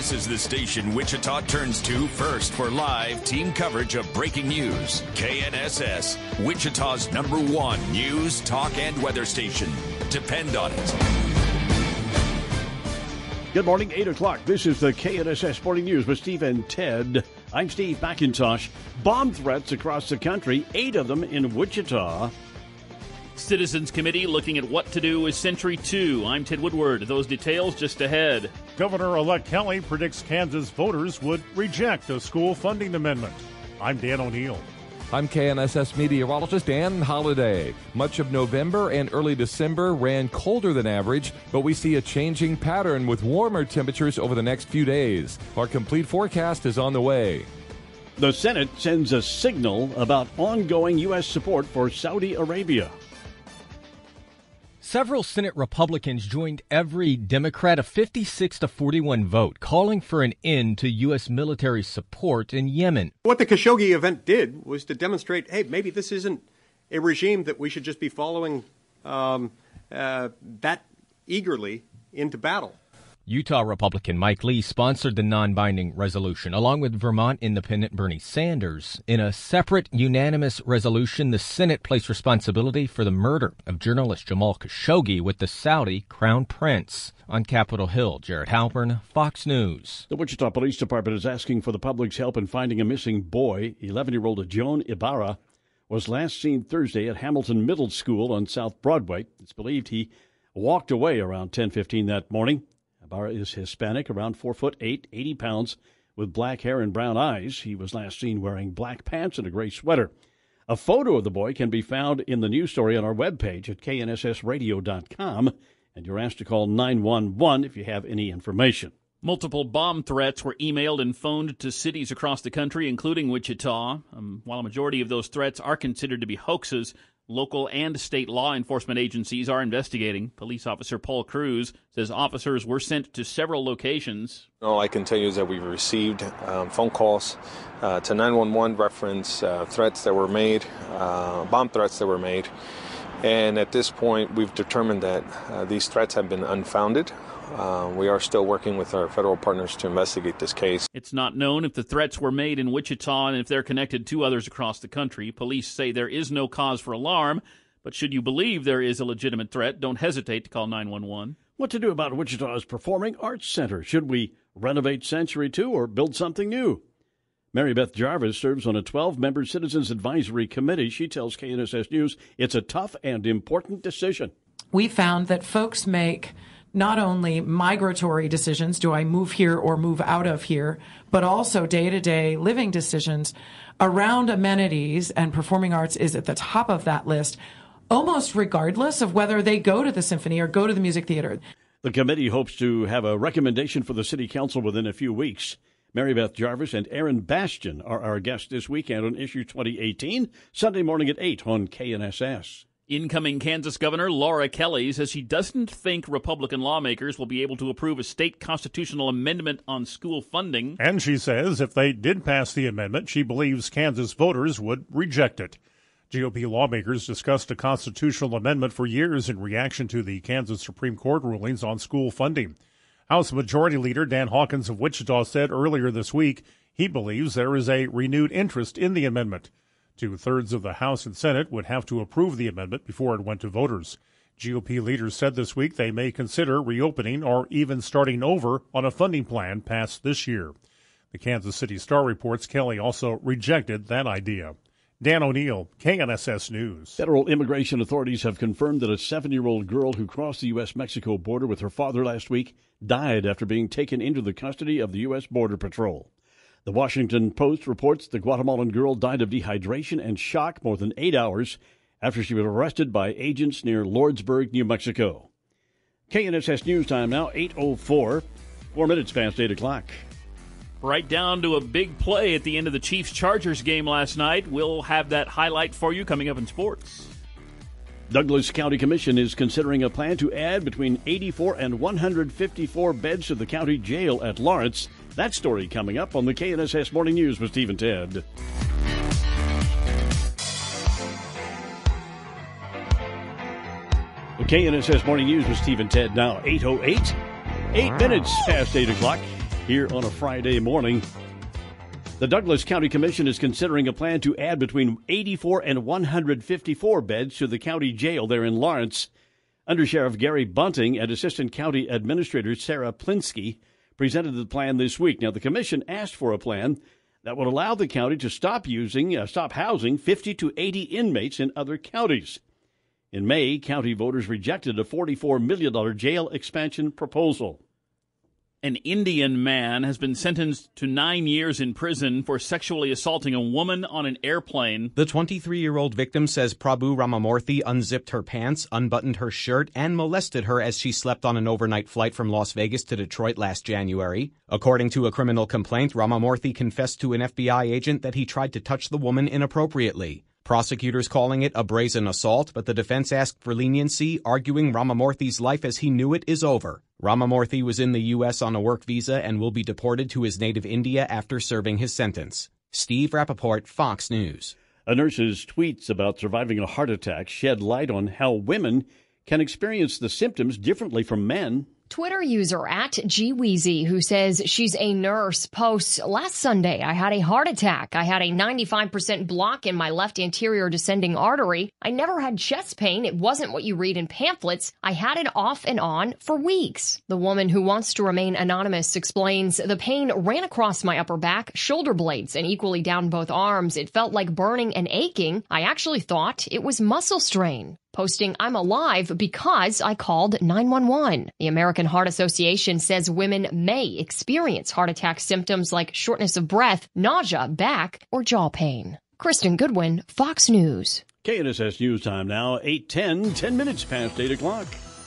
This is the station Wichita turns to first for live team coverage of breaking news. KNSS, Wichita's #1 news, talk, and weather station. Depend on it. Good morning, 8 o'clock. This is the KNSS Morning News with Steve and Ted. I'm Steve McIntosh. Bomb threats across the country, 8 of them in Wichita. Citizens Committee looking at what to do with Century 2. I'm Ted Woodward. Those details just ahead. Governor-elect Kelly predicts Kansas voters would reject a school funding amendment. I'm Dan O'Neill. I'm KNSS meteorologist Ann Holliday. Much of November and early December ran colder than average, but we see a changing pattern with warmer temperatures over the next few days. Our complete forecast is on the way. The Senate sends a signal about ongoing U.S. support for Saudi Arabia. Several Senate Republicans joined every Democrat, a 56-41 vote, calling for an end to U.S. military support in Yemen. What the Khashoggi event did was to demonstrate, hey, maybe this isn't a regime that we should just be following that eagerly into battle. Utah Republican Mike Lee sponsored the non-binding resolution, along with Vermont Independent Bernie Sanders. In a separate, unanimous resolution, the Senate placed responsibility for the murder of journalist Jamal Khashoggi with the Saudi Crown Prince. On Capitol Hill, Jared Halpern, Fox News. The Wichita Police Department is asking for the public's help in finding a missing boy. 11-year-old Joan Ibarra was last seen Thursday at Hamilton Middle School on South Broadway. It's believed he walked away around 10:15 that morning. Ibarra is Hispanic, around 4'8", 80 pounds, with black hair and brown eyes. He was last seen wearing black pants and a gray sweater. A photo of the boy can be found in the news story on our webpage at knssradio.com, and you're asked to call 911 if you have any information. Multiple bomb threats were emailed and phoned to cities across the country, including Wichita. While a majority of those threats are considered to be hoaxes, local and state law enforcement agencies are investigating. Police officer Paul Cruz says officers were sent to several locations. All I can tell you is that we've received phone calls to 911 reference threats that were made, bomb threats that were made. And at this point, we've determined that these threats have been unfounded. We are still working with our federal partners to investigate this case. It's not known if the threats were made in Wichita and if they're connected to others across the country. Police say there is no cause for alarm, but should you believe there is a legitimate threat, don't hesitate to call 911. What to do about Wichita's Performing Arts Center? Should we renovate Century 2 or build something new? Mary Beth Jarvis serves on a 12-member Citizens Advisory Committee. She tells KNSS News it's a tough and important decision. We found that folks make not only migratory decisions, do I move here or move out of here, but also day-to-day living decisions around amenities, and performing arts is at the top of that list, almost regardless of whether they go to the symphony or go to the music theater. The committee hopes to have a recommendation for the city council within a few weeks. Mary Beth Jarvis and Aaron Bastian are our guests this weekend on Issue 2018, Sunday morning at 8 on KNSS. Incoming Kansas Governor Laura Kelly says she doesn't think Republican lawmakers will be able to approve a state constitutional amendment on school funding. And she says if they did pass the amendment, she believes Kansas voters would reject it. GOP lawmakers discussed a constitutional amendment for years in reaction to the Kansas Supreme Court rulings on school funding. House Majority Leader Dan Hawkins of Wichita said earlier this week he believes there is a renewed interest in the amendment. 2/3 of the House and Senate would have to approve the amendment before it went to voters. GOP leaders said this week they may consider reopening or even starting over on a funding plan passed this year. The Kansas City Star reports Kelly also rejected that idea. Dan O'Neill, KNSS News. Federal immigration authorities have confirmed that a 7-year-old girl who crossed the U.S.-Mexico border with her father last week died after being taken into the custody of the U.S. Border Patrol. The Washington Post reports the Guatemalan girl died of dehydration and shock more than 8 hours after she was arrested by agents near Lordsburg, New Mexico. KNSS News Time now, 8:04, 4 minutes past 8 o'clock. Right down to a big play at the end of the Chiefs-Chargers game last night. We'll have that highlight for you coming up in sports. Douglas County Commission is considering a plan to add between 84 and 154 beds to the county jail at Lawrence. That story coming up on the KNSS Morning News with Steve and Ted. KNSS Morning News with Steve and Ted now, 8:08. 8 minutes past 8 o'clock. here on a Friday morning. The Douglas County Commission is considering a plan to add between 84 and 154 beds to the county jail there in Lawrence. Undersheriff Gary Bunting and Assistant County Administrator Sarah Plinsky presented the plan this week. Now, the commission asked for a plan that would allow the county to stop housing 50 to 80 inmates in other counties. In May, county voters rejected a $44 million jail expansion proposal. An Indian man has been sentenced to 9 years in prison for sexually assaulting a woman on an airplane. The 23-year-old victim says Prabhu Ramamurthy unzipped her pants, unbuttoned her shirt, and molested her as she slept on an overnight flight from Las Vegas to Detroit last January. According to a criminal complaint, Ramamurthy confessed to an FBI agent that he tried to touch the woman inappropriately. Prosecutors calling it a brazen assault, but the defense asked for leniency, arguing Ramamurthy's life as he knew it is over. Ramamurthy was in the U.S. on a work visa and will be deported to his native India after serving his sentence. Steve Rappaport, Fox News. A nurse's tweets about surviving a heart attack shed light on how women can experience the symptoms differently from men. Twitter user @GWeezy, who says she's a nurse, posts, "Last Sunday, I had a heart attack. I had a 95% block in my left anterior descending artery. I never had chest pain. It wasn't what you read in pamphlets. I had it off and on for weeks." The woman, who wants to remain anonymous, explains, "The pain ran across my upper back, shoulder blades, and equally down both arms. It felt like burning and aching. I actually thought it was muscle strain." Posting, "I'm alive because I called 911. The American Heart Association says women may experience heart attack symptoms like shortness of breath, nausea, back, or jaw pain. Kristen Goodwin, Fox News. KNSS News Time now, 8:10, 10 minutes past 8 o'clock.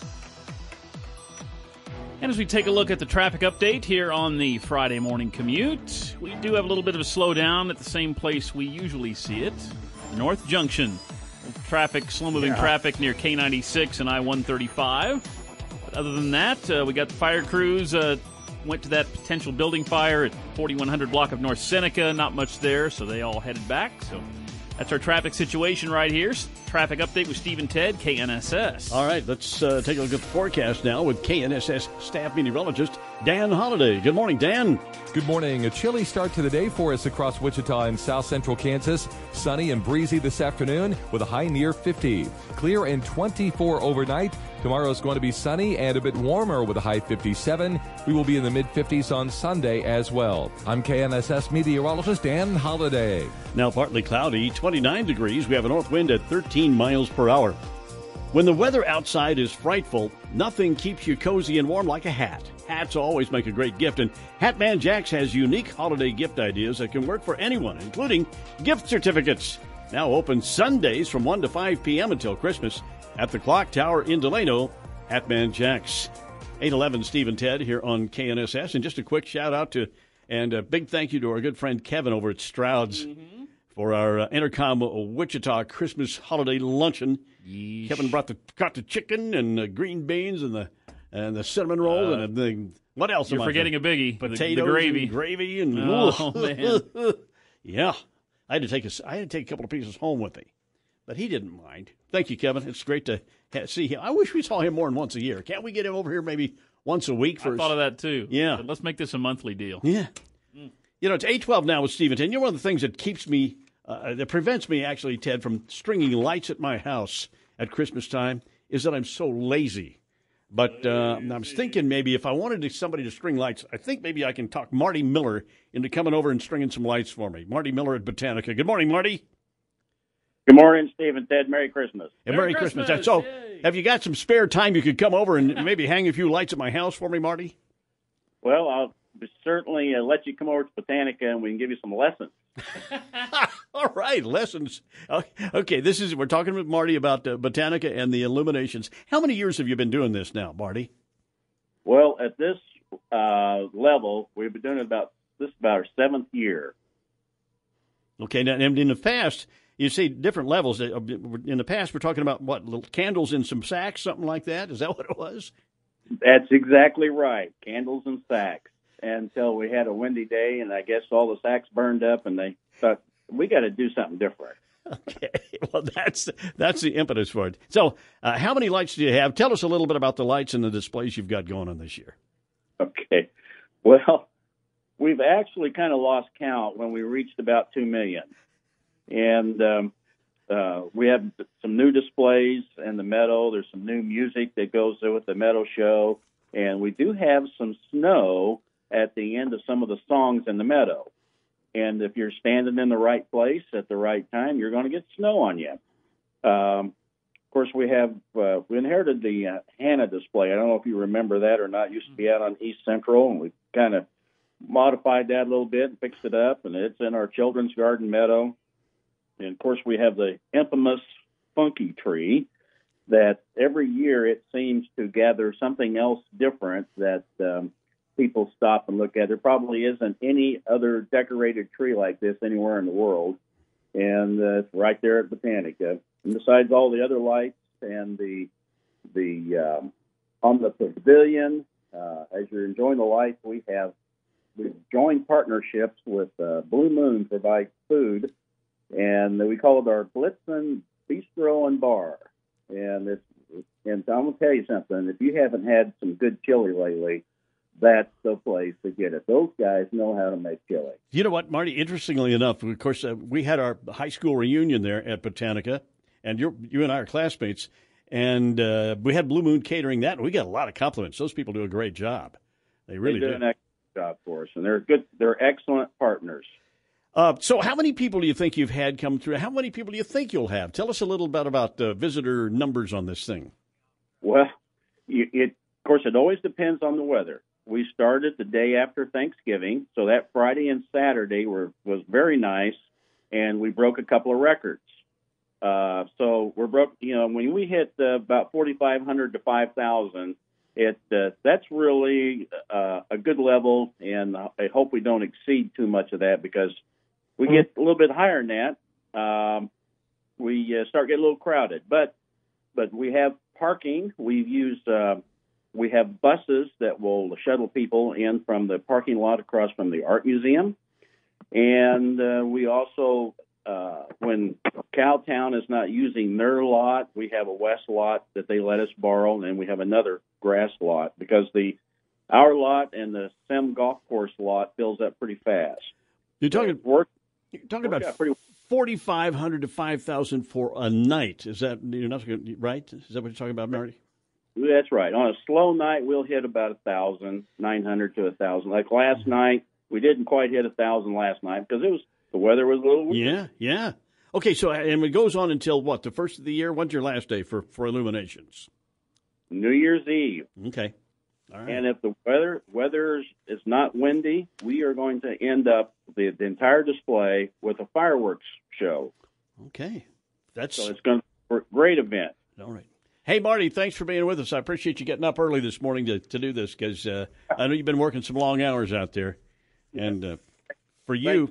And as we take a look at the traffic update here on the Friday morning commute, we do have a little bit of a slowdown at the same place we usually see it, North Junction. Traffic, slow-moving traffic near K96 and I-135. But other than that, we got the fire crews went to that potential building fire at 4100 block of North Seneca. Not much there, so they all headed back. So that's our traffic situation right here. Traffic update with Steve and Ted, KNSS. All right, let's take a look at the forecast now with KNSS staff meteorologist Dan Holliday. Good morning, Dan. Good morning. A chilly start to the day for us across Wichita and south central Kansas. Sunny and breezy this afternoon with a high near 50. Clear and 24 overnight. Tomorrow is going to be sunny and a bit warmer with a high 57. We will be in the mid-50s on Sunday as well. I'm KNSS meteorologist Dan Holliday. Now partly cloudy, 29 degrees. We have a north wind at 13 miles per hour. When the weather outside is frightful, nothing keeps you cozy and warm like a hat. Hats always make a great gift, and Hatman Jack's has unique holiday gift ideas that can work for anyone, including gift certificates. Now open Sundays from 1 to 5 p.m. until Christmas at the Clock Tower in Delano. Hatman Jack's. 8:11, Steve and Ted here on KNSS. And just a quick shout-out to and a big thank you to our good friend Kevin over at Stroud's for our Intercom Wichita Christmas holiday luncheon. Yeesh. Kevin got the chicken and the green beans and the cinnamon roll and the what else? You're forgetting a biggie. Potatoes, the gravy, and gravy, and man, yeah. I had to take a couple of pieces home with me, but he didn't mind. Thank you, Kevin. It's great to see him. I wish we saw him more than once a year. Can't we get him over here maybe once a week? I thought of that too. Yeah, but let's make this a monthly deal. Yeah. You know, it's 8:12 now with Steve and Ted. You know, one of the things that keeps me, that prevents me actually, Ted, from stringing lights at my house at Christmas time is that I'm so lazy. But I was thinking maybe if I wanted somebody to string lights, I think maybe I can talk Marty Miller into coming over and stringing some lights for me. Marty Miller at Botanica. Good morning, Marty. Good morning, Steve and Ted. Merry Christmas. And Merry Christmas. So, have you got some spare time you could come over and maybe hang a few lights at my house for me, Marty? Well, I'll certainly let you come over to Botanica and we can give you some lessons. All right, lessons. Okay, we're talking with Marty about Botanica and the illuminations. How many years have you been doing this now, Marty? Well, at this level, we've been doing this is about our 7th year. Okay, now in the past, you see different levels. In the past, we're talking about what, little candles in some sacks, something like that? Is that what it was? That's exactly right, candles and sacks. Until we had a windy day, and I guess all the sacks burned up, and they thought, we got to do something different. Okay, well, that's the impetus for it. So how many lights do you have? Tell us a little bit about the lights and the displays you've got going on this year. Okay. Well, we've actually kind of lost count when we reached about 2 million. And we have some new displays in the Meadow. There's some new music that goes with the Meadow show. And we do have some snow at the end of some of the songs in the Meadow. And if you're standing in the right place at the right time, you're going to get snow on you. Of course, we inherited the Hannah display. I don't know if you remember that or not. It used to be out on East Central, and we kind of modified that a little bit and fixed it up, and it's in our Children's Garden Meadow. And, of course, we have the infamous Funky Tree that every year it seems to gather something else different that people stop and look at. There probably isn't any other decorated tree like this anywhere in the world, and it's right there at Botanica. And besides all the other lights and the on the pavilion, as you're enjoying the lights, we've joined partnerships with Blue Moon provides food, and we call it our Blitzen Bistro and Bar. And I'm going to tell you something. If you haven't had some good chili lately, that's the place to get it. Those guys know how to make chili. You know what, Marty? Interestingly enough, of course, we had our high school reunion there at Botanica, and you and I are classmates, and we had Blue Moon catering that, and we got a lot of compliments. Those people do a great job. They really do. An excellent job for us, and they're good. They're excellent partners. So how many people do you think you've had come through? How many people do you think you'll have? Tell us a little bit about visitor numbers on this thing. Well, of course, it always depends on the weather. We started the day after Thanksgiving, so that Friday and Saturday was very nice, and we broke a couple of records. So we're broke. When we hit about 4,500 to 5,000, that's really a good level, and I hope we don't exceed too much of that because we get a little bit higher than that. We start getting a little crowded, but we have parking. We have buses that will shuttle people in from the parking lot across from the Art Museum. And we also, when Cowtown is not using their lot, we have a west lot that they let us borrow, and we have another grass lot because our lot and the Sim Golf Course lot fills up pretty fast. You're talking about 4,500 to 5,000 for a night. Is that right? Is that what you're talking about, Marty? That's right. On a slow night, we'll hit about 1,900 to 1,000. Like last night, we didn't quite hit 1,000 last night because the weather was a little weird. Yeah. Okay, so and it goes on until what? The first of the year? When's your last day for illuminations? New Year's Eve. Okay. All right. And if the weather is not windy, we are going to end up the entire display with a fireworks show. Okay. So it's going to be a great event. All right. Hey, Marty, thanks for being with us. I appreciate you getting up early this morning to do this because I know you've been working some long hours out there. And for you,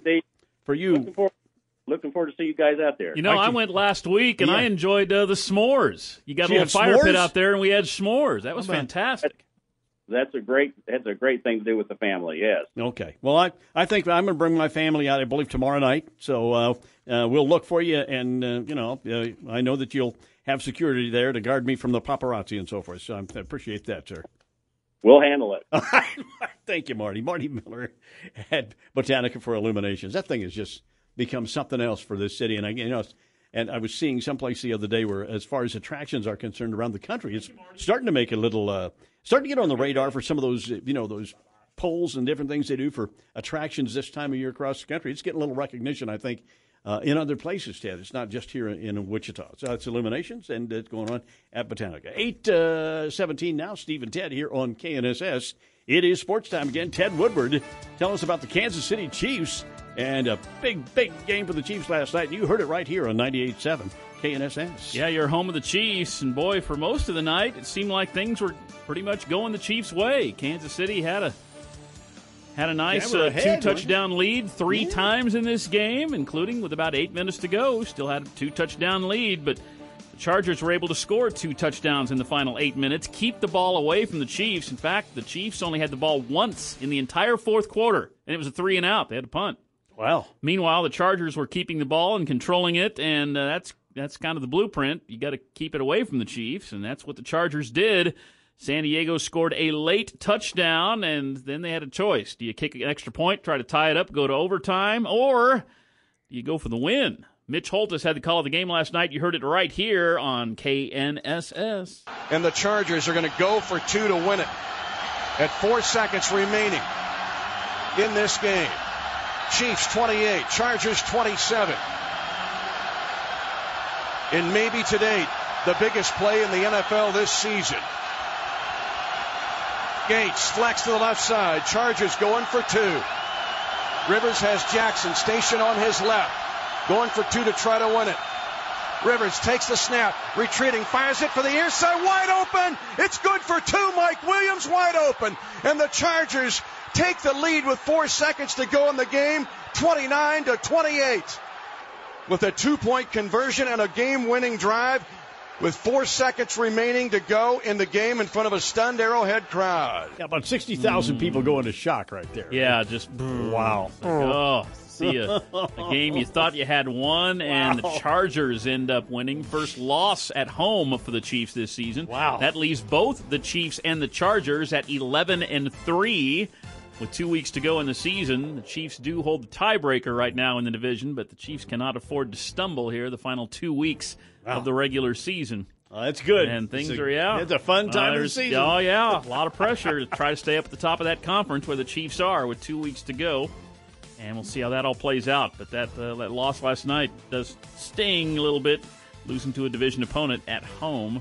looking forward to see you guys out there. I went last week, and I enjoyed the s'mores. You got a little fire pit out there, and we had s'mores. That was fantastic. That's a great thing to do with the family, yes. Okay. Well, I think I'm going to bring my family out, I believe, tomorrow night. So we'll look for you, and, I know that you'll have security there to guard me from the paparazzi and so forth. So I appreciate that, sir. We'll handle it. Thank you, Marty. Marty Miller at Botanica for Illuminations. That thing has just become something else for this city. And I was seeing someplace the other day where, as far as attractions are concerned around the country, it's starting to make a little, starting to get on the radar for some of those, those polls and different things they do for attractions this time of year across the country. It's getting a little recognition, I think, in other places, Ted. It's not just here in Wichita. So it's Illuminations, and it's going on at Botanica. 8:17 now. Steve and Ted here on KNSS. It is sports time again. Ted Woodward, tell us about the Kansas City Chiefs and a big game for the Chiefs last night. You heard it right here on 98.7 KNSS. Yeah, you're home of the Chiefs, and boy, for most of the night, it seemed like things were pretty much going the Chiefs' way. Kansas City had a nice two-touchdown lead three times in this game, including with about 8 minutes to go. Still had a two-touchdown lead, but the Chargers were able to score 2 touchdowns in the final 8 minutes, keep the ball away from the Chiefs. In fact, the Chiefs only had the ball once in the entire fourth quarter, and it was a 3-and-out. They had to punt. Wow. Meanwhile, the Chargers were keeping the ball and controlling it, and that's kind of the blueprint. You got to keep it away from the Chiefs, and that's what the Chargers did. San Diego scored a late touchdown, and then they had a choice. Do you kick an extra point, try to tie it up, go to overtime, or do you go for the win? Mitch Holtis had the call of the game last night. You heard it right here on KNSS. And the Chargers are going to go for 2 to win it at 4 seconds remaining in this game. Chiefs 28, Chargers 27. And maybe to date, the biggest play in the NFL this season. Gates flex to the left side. Chargers going for 2. Rivers has Jackson stationed on his left. Going for 2 to try to win it. Rivers takes the snap, retreating, fires it for the near side, wide open. It's good for 2. Mike Williams wide open. And the Chargers take the lead with 4 seconds to go in the game, 29-28. With a 2-point conversion and a game-winning drive with 4 seconds remaining to go in the game in front of a stunned Arrowhead crowd. Yeah, about 60,000 people go into shock right there. Yeah, just wow. See a game you thought you had won, and the Chargers end up winning. First loss at home for the Chiefs this season. Wow. That leaves both the Chiefs and the Chargers at 11-3. With 2 weeks to go in the season, the Chiefs do hold the tiebreaker right now in the division, but the Chiefs cannot afford to stumble here the final 2 weeks of the regular season. That's good. And things are, it's a fun time of the season. Oh, yeah, a lot of pressure to try to stay up at the top of that conference where the Chiefs are with 2 weeks to go. And we'll see how that all plays out. But that loss last night does sting a little bit, losing to a division opponent at home.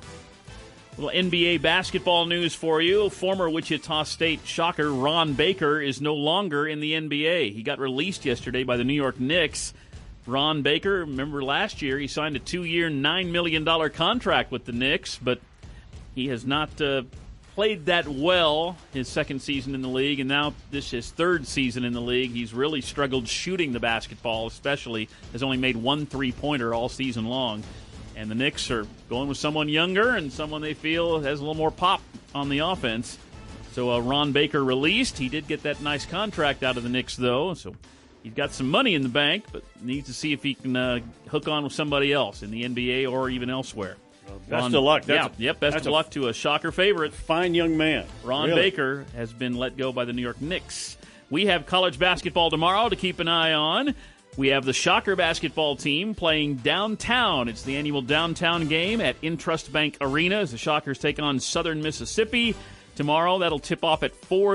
A little NBA basketball news for you. Former Wichita State Shocker Ron Baker is no longer in the NBA. He got released yesterday by the New York Knicks. Ron Baker, remember last year, he signed a 2-year, $9 million contract with the Knicks, but he has not played that well his second season in the league, and now this is his third season in the league. He's really struggled shooting the basketball, especially has only made 1 3-pointer all season long. And the Knicks are going with someone younger and someone they feel has a little more pop on the offense. So Ron Baker released. He did get that nice contract out of the Knicks, though. So he's got some money in the bank, but needs to see if he can hook on with somebody else in the NBA or even elsewhere. Well, best of luck. Best of luck to a Shocker favorite. Fine young man. Ron Baker has been let go by the New York Knicks. We have college basketball tomorrow to keep an eye on. We have the Shocker basketball team playing downtown. It's the annual downtown game at Intrust Bank Arena as the Shockers take on Southern Mississippi. Tomorrow, that'll tip off at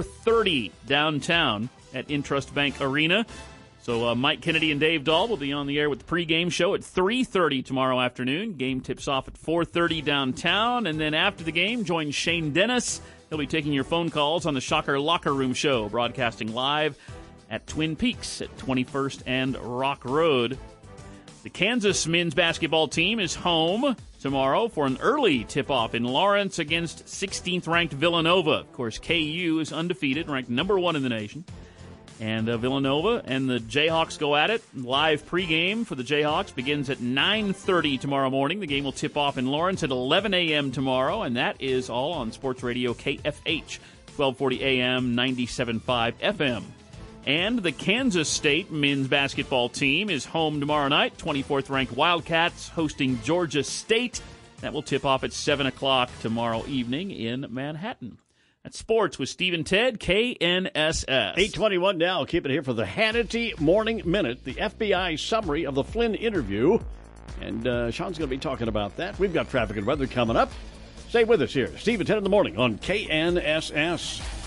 4:30 downtown at Intrust Bank Arena. So Mike Kennedy and Dave Dahl will be on the air with the pregame show at 3:30 tomorrow afternoon. Game tips off at 4:30 downtown. And then after the game, join Shane Dennis. He'll be taking your phone calls on the Shocker Locker Room Show, broadcasting live at Twin Peaks at 21st and Rock Road. The Kansas men's basketball team is home tomorrow for an early tip-off in Lawrence against 16th-ranked Villanova. Of course, KU is undefeated, ranked number 1 in the nation. And Villanova and the Jayhawks go at it. Live pregame for the Jayhawks begins at 9:30 tomorrow morning. The game will tip off in Lawrence at 11 a.m. tomorrow, and that is all on Sports Radio KFH, 1240 a.m., 97.5 FM. And the Kansas State men's basketball team is home tomorrow night. 24th-ranked Wildcats hosting Georgia State. That will tip off at 7 o'clock tomorrow evening in Manhattan. That's sports with Steve and Ted, KNSS. 8:21 now. Keep it here for the Hannity Morning Minute, the FBI summary of the Flynn interview. And Sean's going to be talking about that. We've got traffic and weather coming up. Stay with us here. Steve and Ted in the morning on KNSS.